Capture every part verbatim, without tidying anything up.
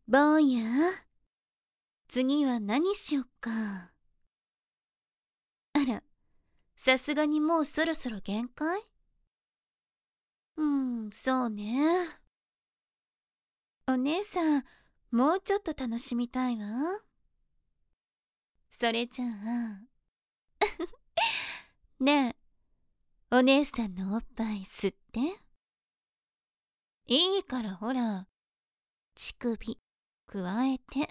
坊や、次は何しよっか。あら、さすがにもうそろそろ限界？うーん、そうね。お姉さん、もうちょっと楽しみたいわ。それじゃあ、ねえ、お姉さんのおっぱい吸って。いいからほら、乳首、くわえて。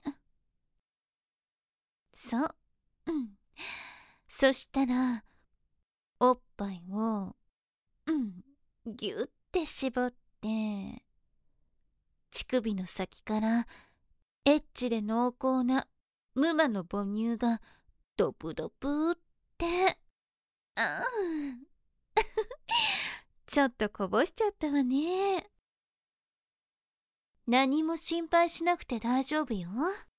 そう、うん。そしたら、おっぱいを、うん、ぎゅって絞って、乳首の先からエッチで濃厚な無魔の母乳がドブドブって、あーちょっとこぼしちゃったわね。何も心配しなくて大丈夫よ。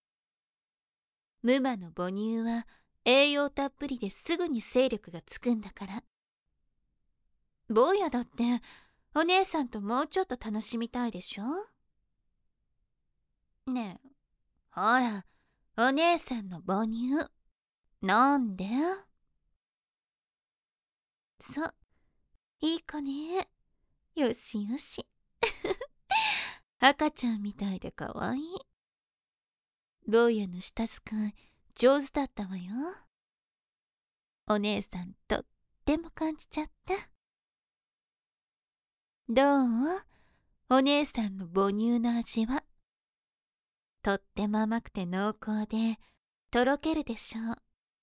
無魔の母乳は栄養たっぷりですぐに精力がつくんだから。坊やだってお姉さんともうちょっと楽しみたいでしょ？ねえ、ほら、お姉さんの母乳飲んで。そう、いい子ね。よしよし。赤ちゃんみたいでかわいい。坊やの舌使い上手だったわよ。お姉さんとっても感じちゃった。どう？お姉さんの母乳の味は。とっても甘くて濃厚でとろけるでしょう。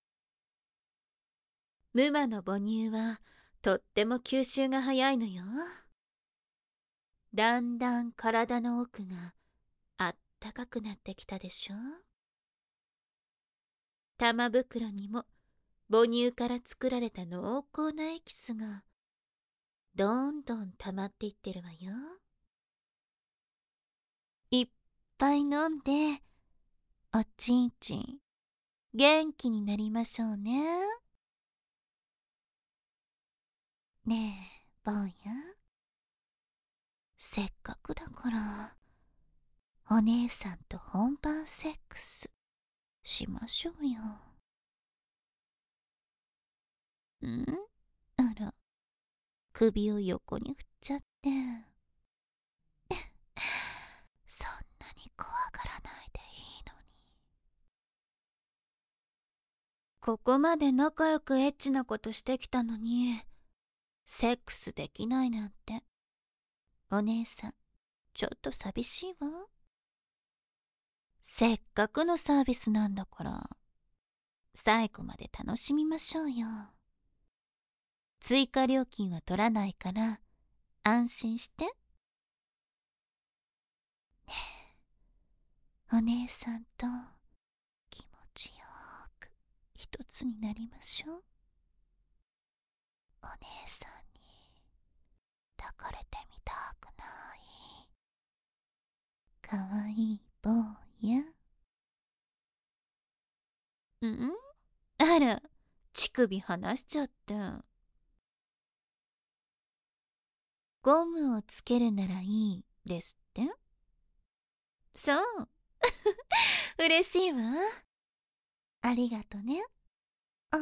無魔の母乳はとっても吸収が早いのよ。だんだん体の奥があったかくなってきたでしょ。玉袋にも母乳から作られた濃厚なエキスがどんどん溜まっていってるわよ。いっぱい飲んでおちんちん元気になりましょうね。ねえ坊や、せっかくだからお姉さんと本番セックスしましょうよ。ん？あら、首を横に振っちゃって。そんなに怖がらないでいいのに。ここまで仲良くエッチなことしてきたのにセックスできないなんて、お姉さんちょっと寂しいわ。せっかくのサービスなんだから最後まで楽しみましょうよ。追加料金は取らないから安心して。ねえ、お姉さんと気持ちよく一つになりましょう。お姉さんに抱かれてみたくない？かわいい坊や。ん？あら、乳首離しちゃって。ゴムをつけるならいいですって？そう。嬉しいわ。ありがとね。うん。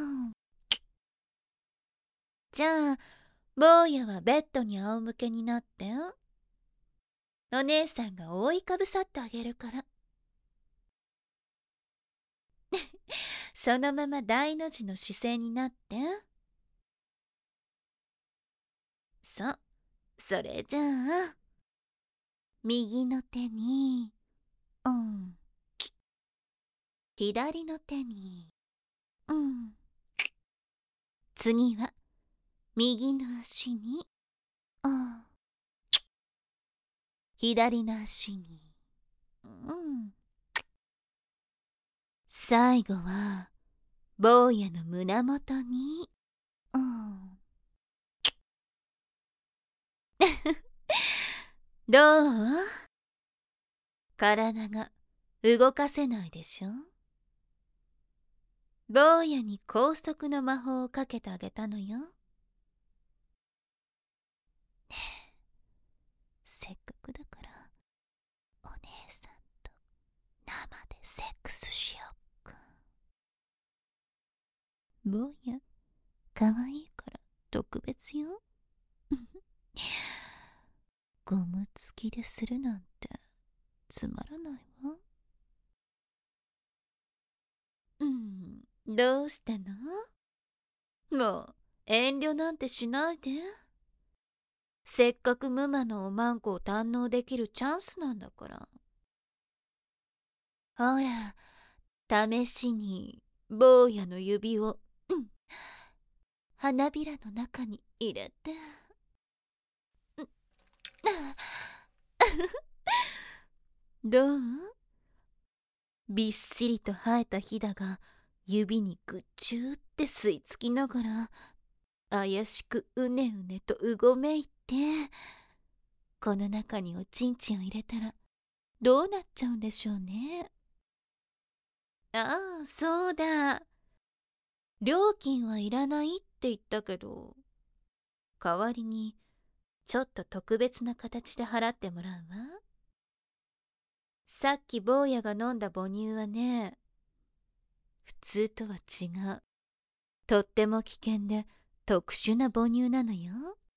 じゃあ、坊やはベッドに仰向けになって。お姉さんが覆いかぶさってあげるから。そのまま大の字の姿勢になって。そう。それじゃあ、右の手に、うん。左の手に、うん。次は、右の足に、うん。左の足に、うん。最後は、坊やの胸元に、うん。どう？体が動かせないでしょ？坊やに高速の魔法をかけてあげたのよ。せっかくだからお姉さんとスしよっか。坊や、かわいいから特別よ。ゴム付きでするなんてつまらないわ。うん、どうしたの？もう遠慮なんてしないで。せっかくムマのおまんこを堪能できるチャンスなんだから。ほら、試しに坊やの指を、うん、花びらの中に入れて。どう？びっしりと生えたひだが指にぐっちゅーって吸い付きながら怪しくうねうねとうごめいて、この中におちんちんを入れたらどうなっちゃうんでしょうね。ああ、そうだ。料金はいらないって言ったけど、代わりにちょっと特別な形で払ってもらうわ。さっき坊やが飲んだ母乳はね、普通とは違う、とっても危険で特殊な母乳なのよ。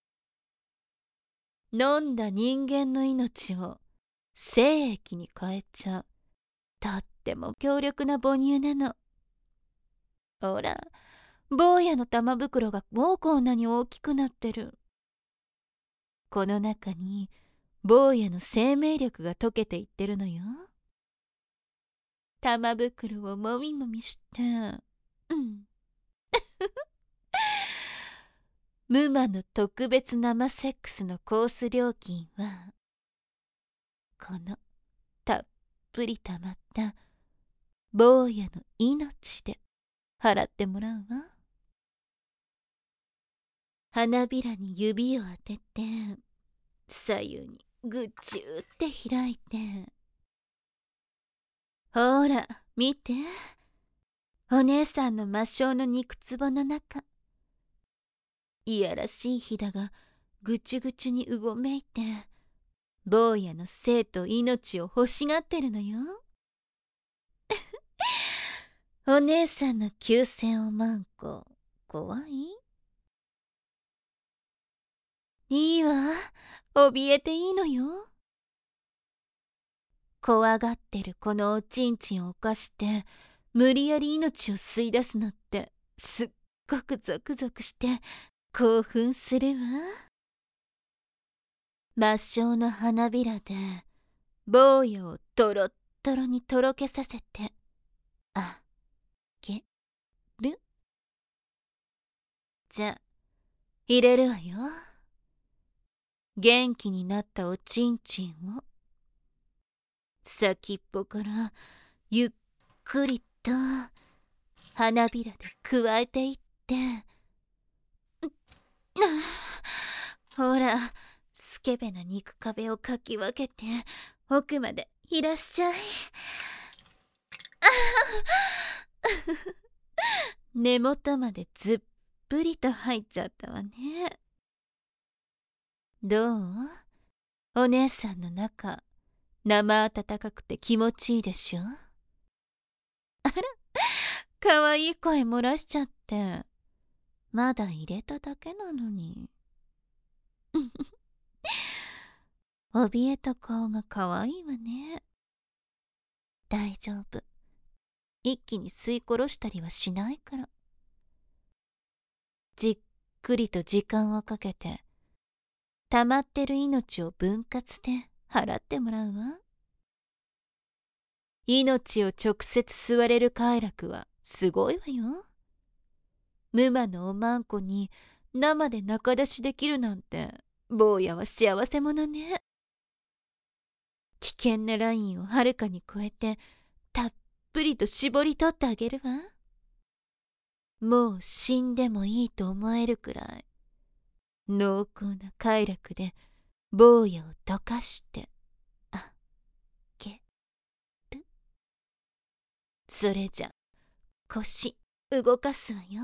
飲んだ人間の命を精液に変えちゃう、とっても強力な母乳なの。ほら、坊やの玉袋がもうこんなに大きくなってる。この中に坊やの生命力が溶けていってるのよ。玉袋をもみもみして、うん。ムマの特別生セックスのコース料金は、このたっぷりたまった坊やの命で払ってもらうわ。花びらに指を当てて、左右にぐっちゅーって開いて、ほら見て、お姉さんの魔性の肉壺の中、いやらしいひだがぐちゅぐちゅにうごめいて、坊やの生と命を欲しがってるのよ。お姉さんの急戦おまんこ、怖い？いいわ、怯えていいのよ。怖がってるこのおちんちんを犯して無理やり命を吸い出すのってすっごくゾクゾクして興奮するわ。魔性の花びらで坊やをトロットロにとろけさせてあげる。じゃあ入れるわよ。元気になったおちんちんを先っぽからゆっくりと花びらでくわえていって、ほらスケベな肉壁をかき分けて奥までいらっしゃい。根元までずっぷりと入っちゃったわね。どう？お姉さんの中生温かくて気持ちいいでしょ？あら、かわいい声漏らしちゃって、まだ入れただけなのに。怯えた顔がかわいいわね。大丈夫、一気に吸い殺したりはしないから。じっくりと時間をかけて溜まってる命を分割で払ってもらうわ。命を直接吸われる快楽はすごいわよ。ムマのおまんこに生で仲出しできるなんて坊やは幸せ者ね。危険なラインをはるかに超えてたっぷりと絞り取ってあげるわ。もう死んでもいいと思えるくらい濃厚な快楽で坊やを溶かしてあげる。それじゃ腰動かすわよ。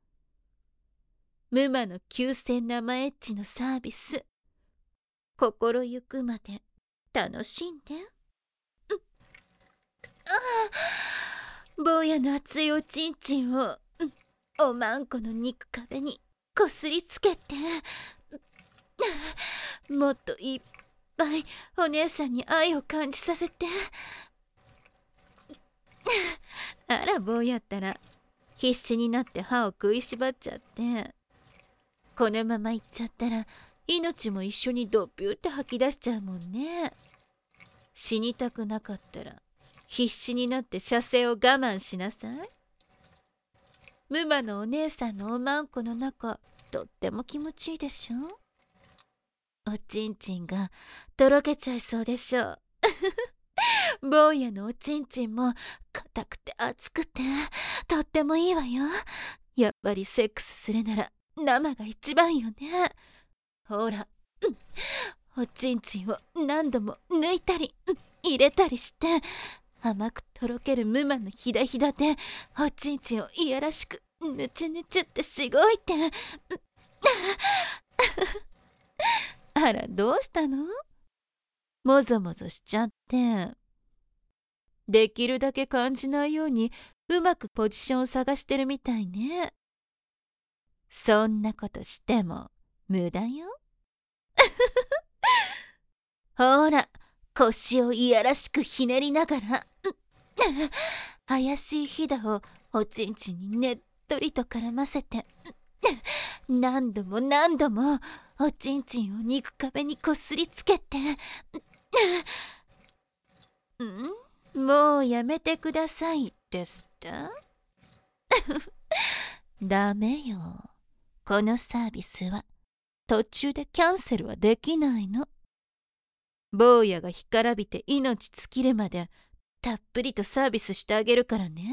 ムマの急戦生エッチのサービス、心ゆくまで楽しんで。 坊やの熱いおちんちんをおまんこの肉壁にこすりつけて、もっといっぱいお姉さんに愛を感じさせて。あら、坊やったら必死になって歯を食いしばっちゃって、このままいっちゃったら命も一緒にドピューって吐き出しちゃうもんね。死にたくなかったら必死になって射精を我慢しなさい。ムマのお姉さんのおまんこの中、とっても気持ちいいでしょ。おちんちんがとろけちゃいそうでしょ。坊やのおちんちんも硬くて熱くてとってもいいわよ。やっぱりセックスするなら生が一番よね。ほら、おちんちんを何度も抜いたり入れたりして、甘くとろけるムマのひだひだでおちんちんをいやらしくぬちゅぬちゅってしごいて。あら、どうしたの？もぞもぞしちゃって。できるだけ感じないようにうまくポジションを探してるみたいね。そんなことしても無駄よ。ほら、腰をいやらしくひねりながら怪しいひだをおちんちんにねっとりと絡ませて、何度も何度もおちんちんを肉壁にこすりつけて。ん？もうやめてくださいですって？ダメよ。このサービスは途中でキャンセルはできないの。坊やが干からびて命尽きるまでたっぷりとサービスしてあげるからね。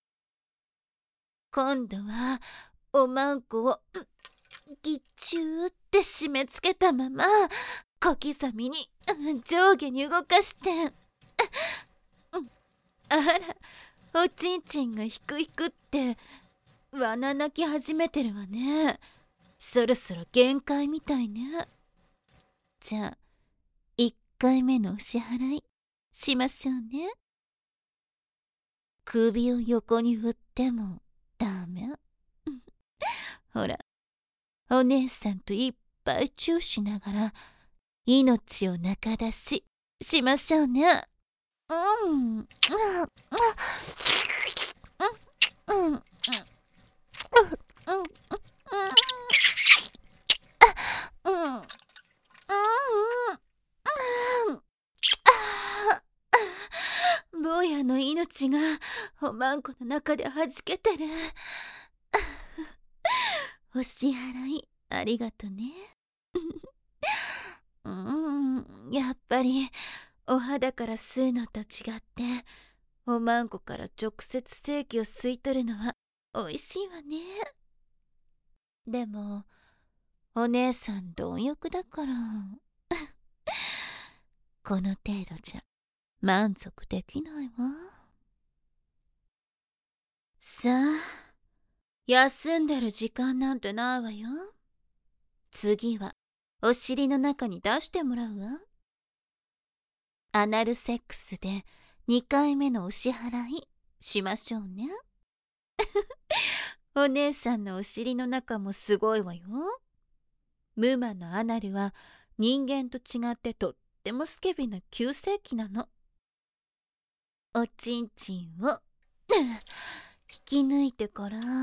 今度はおまんこをぎっちゅーって締め付けたまま小刻みに上下に動かして。あら、おちんちんがヒクヒクってわな泣き始めてるわね。そろそろ限界みたいね。じゃあいっかいめのお支払いしましょうね。首を横に振ってもダメ。ほら、お姉さんといっぱいチューしながら命を中出ししましょうね。うん。うん。うん。坊やの命がおまんこの中ではじけてる。お支払いありがとね。うーん、やっぱりお肌から吸うのと違っておまんこから直接精気を吸い取るのはおいしいわね。でもお姉さん貪欲だからこの程度じゃ満足できないわ。さあ、休んでる時間なんてないわよ。次はお尻の中に出してもらうわ。アナルセックスでにかいめのお支払いしましょうね。お姉さんのお尻の中もすごいわよ。ムマのアナルは人間と違ってとってもスケベな急性期なの。おちんちんを引き抜いてから、うん、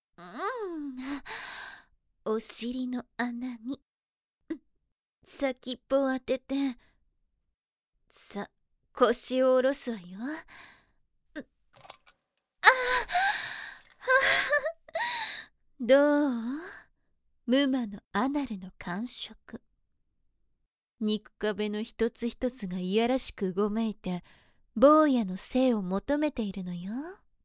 お尻の穴に先っぽを当てて、さ、腰を下ろすわよ。あどう？ムマのアナルの感触。肉壁の一つ一つがいやらしくうごめいて坊やの性を求めているのよ。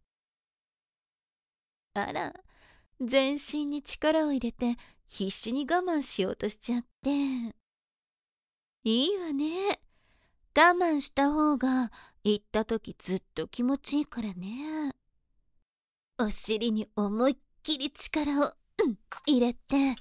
あら、全身に力を入れて必死に我慢しようとしちゃって。いいわね。我慢した方が行った時ずっと気持ちいいからね。お尻に思いっきり力を、うん、入れて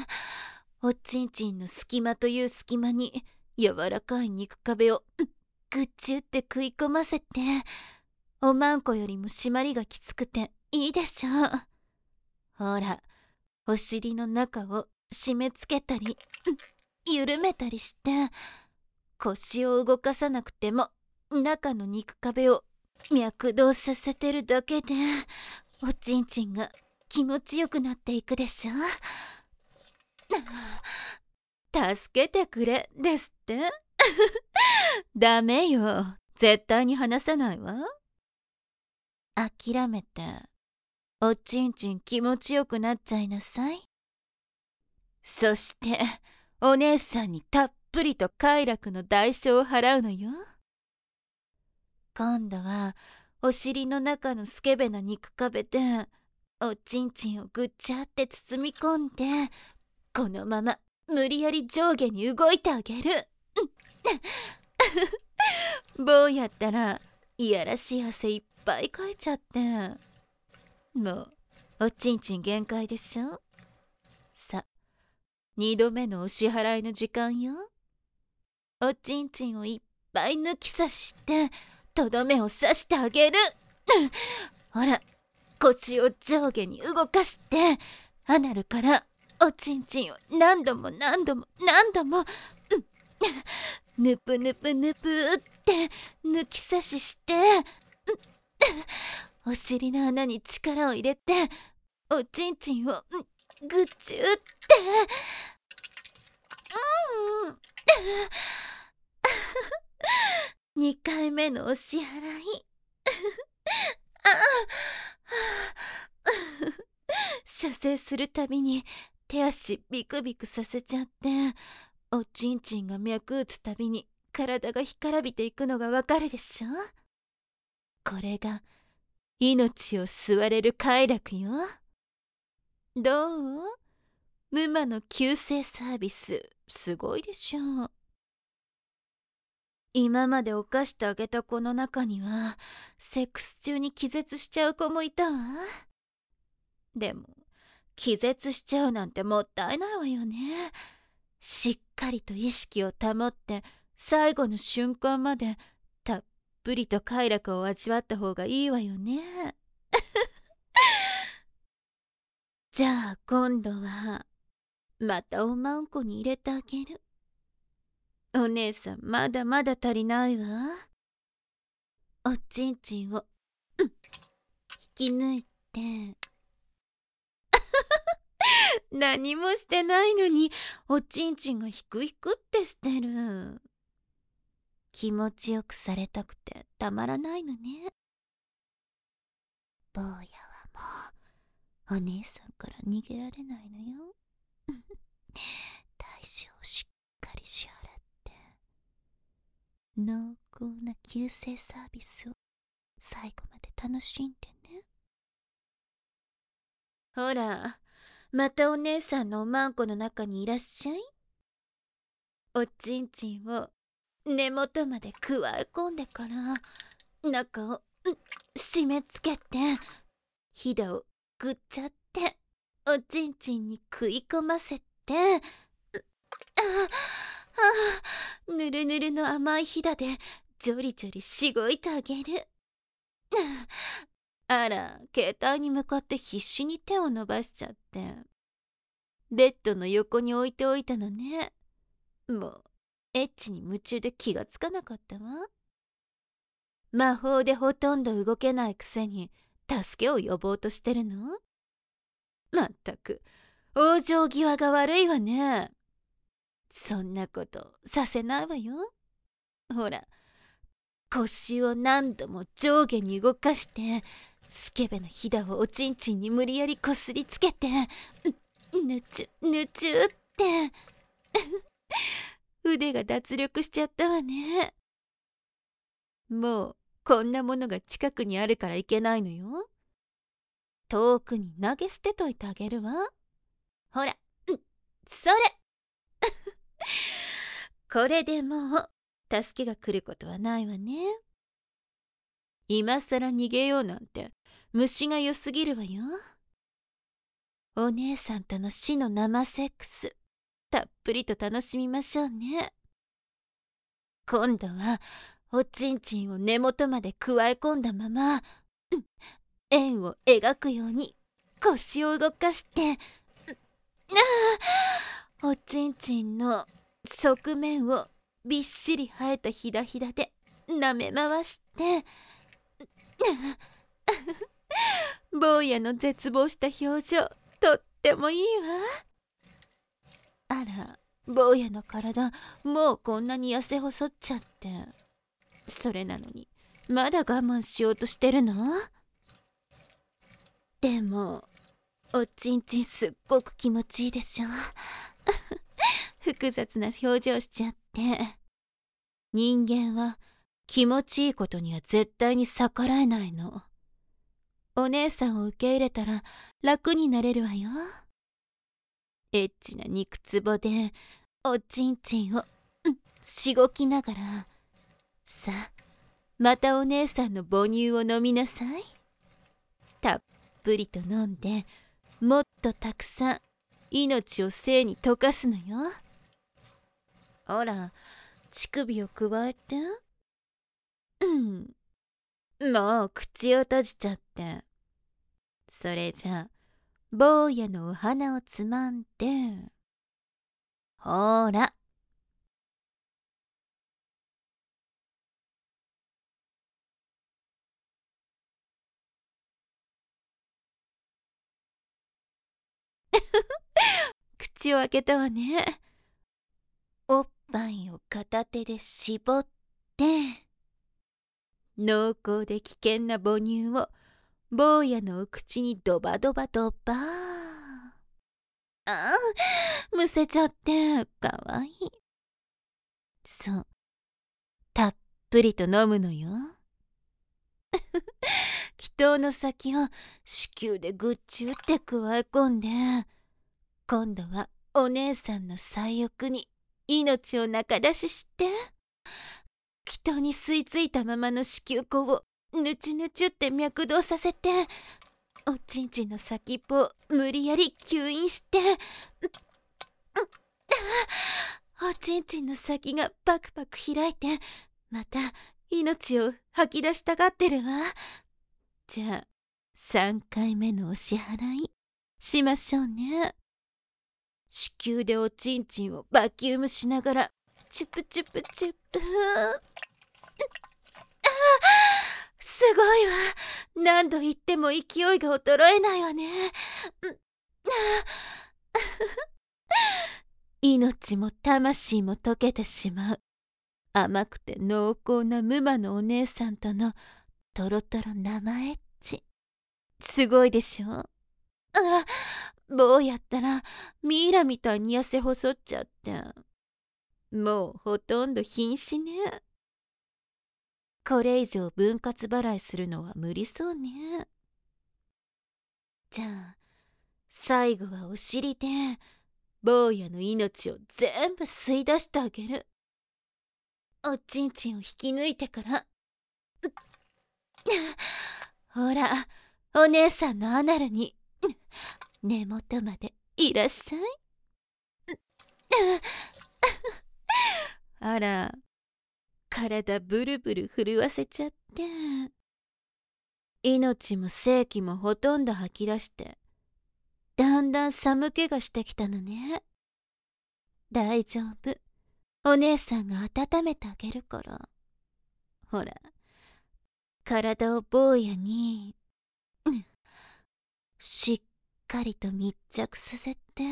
おちんちんの隙間という隙間に柔らかい肉壁を、うん、 ぐっちゅって食い込ませて、おまんこよりも締まりがきつくていいでしょう。ほら、お尻の中を締め付けたり、緩めたりして、腰を動かさなくても中の肉壁を脈動させてるだけで、おちんちんが気持ちよくなっていくでしょ。助けてくれですってダメよ、絶対に離さないわ。諦めておちんちん気持ちよくなっちゃいなさい。そしてお姉さんにたっぷりと快楽の代償を払うのよ。今度はお尻の中のスケベな肉壁でおちんちんをぐっちゃって包み込んで、このまま無理やり上下に動いてあげる。坊やったらいやらしい汗いっぱいかいちゃって、もうおちんちん限界でしょ。さ、二度目のお支払いの時間よ。おちんちんをいっぱい抜き差ししてとどめを刺してあげる。ほら、腰を上下に動かしてアナルからおちんちんを何度も何度も何度も、ぬぷぬぷぬぷって抜き差しして、お尻の穴に力を入れておちんちんをぐっちゅって、うんにかいめのお支払い。射精するたびに手足ビクビクさせちゃって、おちんちんが脈打つたびに体が干からびていくのがわかるでしょ。これが命を吸われる快楽よ。どう？ムマの救世サービスすごいでしょう。今まで犯してあげた子の中にはセックス中に気絶しちゃう子もいたわ。でも気絶しちゃうなんてもったいないわよね。しっかりと意識を保って最後の瞬間までたっぷりと快楽を味わった方がいいわよね。じゃあ今度はまたおまんこに入れてあげる。お姉さんまだまだ足りないわ。おちんちんを、うん、引き抜いて何もしてないのにおちんちんがヒクヒクってしてる。気持ちよくされたくてたまらないのね。坊やはもうお姉さんから逃げられないのよ。代償をしっかり支払って濃厚な救世サービスを最後まで楽しんでね。ほら、またお姉さんのおまんこの中にいらっしゃい。おちんちんを根元までくわえ込んでから中を締め付けてひだをぐっちゃっておちんちんに食い込ませて、ああ、ぬるぬるの甘いひだでジョリジョリしごいてあげる。あら、携帯に向かって必死に手を伸ばしちゃってベッドの横に置いておいたのね。もうエッチに夢中で気がつかなかったわ。魔法でほとんど動けないくせに助けを呼ぼうとしてるの？まったく往生際が悪いわね。そんなことさせないわよ。ほら、腰を何度も上下に動かしてスケベなひだをおちんちんに無理やりこすりつけてぬちゅぬちゅって腕が脱力しちゃったわね。もうこんなものが近くにあるからいけないのよ。遠くに投げ捨てといてあげるわ。ほら、うん、それこれでもう助けが来ることはないわね。今さら逃げようなんて虫が良すぎるわよ。お姉さんとの死の生セックスたっぷりと楽しみましょうね。今度はおちんちんを根元までくわえ込んだまま、うん、円を描くように腰を動かして、うん、あおちんちんの側面をびっしり生えたひだひだで舐め回して、坊やの絶望した表情、とってもいいわ。あら、坊やの体もうこんなに痩せ細っちゃって、それなのにまだ我慢しようとしてるの？でもおちんちんすっごく気持ちいいでしょ。複雑な表情しちゃって。人間は気持ちいいことには絶対に逆らえないの。お姉さんを受け入れたら楽になれるわよ。エッチな肉つぼでおちんちんを、うん、しごきながら、さあまたお姉さんの母乳を飲みなさい。たっぷりと飲んで、もっとたくさん命を性に溶かすのよ。ほら、乳首をくわえて。うん、もう口を閉じちゃって。それじゃあ坊やのお鼻をつまんで、ほら。口を開けたわね。おっぱいを片手で絞って、濃厚で危険な母乳を坊やのお口にドバドバドバー。ああ、むせちゃってかわいい。そう、たっぷりと飲むのよ。気筒の先を子宮でぐっちゅってくわえ込んで、今度はお姉さんの細翼に命を中出しして、気筒に吸い付いたままの子宮口をぬちゅぬちゅって脈動させて、おちんちんの先っぽを無理やり吸引して、おちんちんの先がパクパク開いて、また命を吐き出したがってるわ。じゃあさんかいめのお支払いしましょうね。子宮でおちんちんをバキュームしながらチュプチュプチュプ。すごいわ。何度言っても勢いが衰えないわね。命も魂も溶けてしまう甘くて濃厚な無魔のお姉さんとのトロトロ生エッチ、すごいでしょ。あ、坊やったらミイラみたいに痩せ細っちゃって、もうほとんど瀕死ね。これ以上分割払いするのは無理そうね。じゃあ最後はお尻で坊やの命を全部吸い出してあげる。おちんちんを引き抜いてから、ほら、お姉さんのアナルに根元までいらっしゃい。あら、体ブルブル震わせちゃって、命も性気もほとんど吐き出して、だんだん寒気がしてきたのね。大丈夫、お姉さんが温めてあげるから。ほら、体を坊やに、うん、しっかりと密着させて、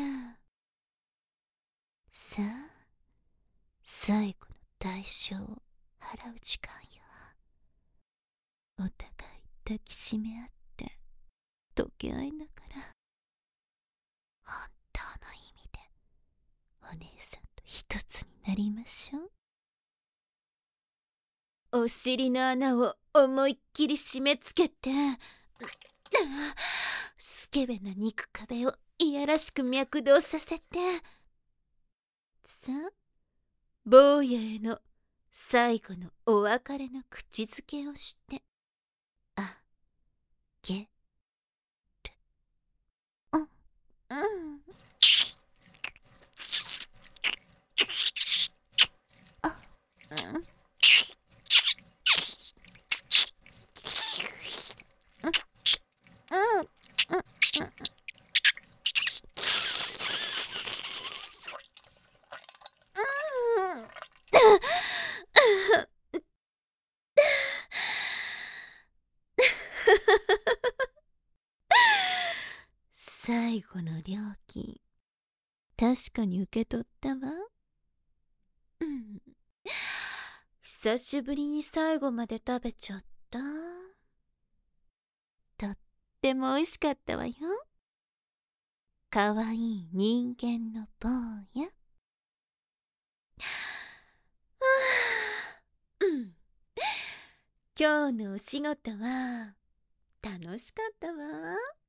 さあ最後の代償を払う時間よ。お互い抱きしめ合って溶け合いながら、本当の意味でお姉さんと一つになりましょう。お尻の穴を思いっきり締め付けて、スケベな肉壁をいやらしく脈動させて、さあ坊やへの最後のお別れの口づけをしてあげる。うんうんあうん確かに受け取ったわ。うん。久しぶりに最後まで食べちゃった。とっても美味しかったわよ。かわいい人間の坊や。はあ、うん。今日のお仕事は楽しかったわ。